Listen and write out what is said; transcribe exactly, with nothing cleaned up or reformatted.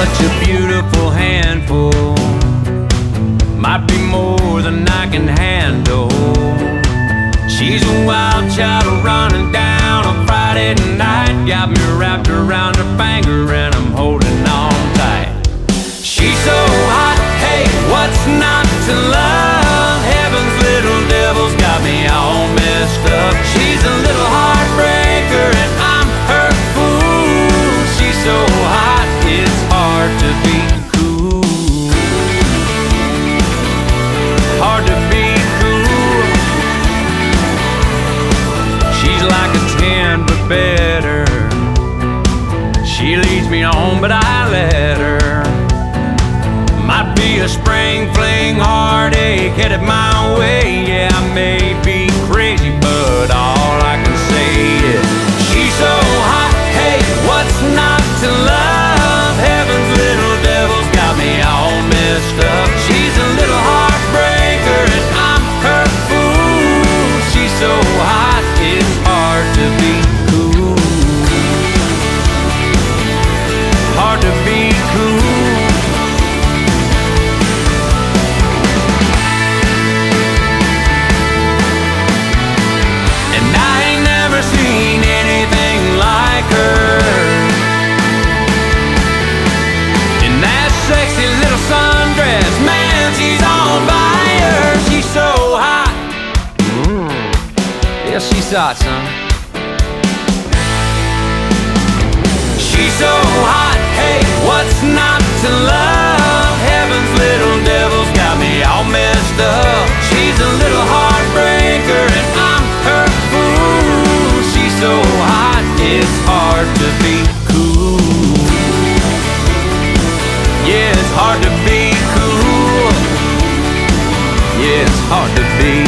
such a beautiful handful, might be more than I can handle. She's a wild child running down on Friday night, got me wrapped around her finger and I'm holding on tight. She's so hot, hey, what's not to love? Heaven's little devil's got me all messed up. She's a little heartbreaker and I'm her fool. She's so hot, it's hard to be cool. Hard to be cool. She's like a ten but better. She leads me on but I let her. Might be a spring fling heartache headed my way. Yeah, I may be crazy, but all I can say is she's so hot, hey, what's not to love? Heaven's little devil's got me all messed up. She's a little heartbreaker and I'm her fool. She's so hot, it's hard to be cool. Hard to be cool. Sexy little sundress, man, she's on fire. She's so hot. Mm. Yeah, she's hot, son. She's so hot, hey, what's not to love? Heaven's little devil's got me all messed up. She's a little heartbreaker and I'm her fool. She's so hot, it's hard to be cool. Yeah, it's hard to be cool. Yeah, it's hard to be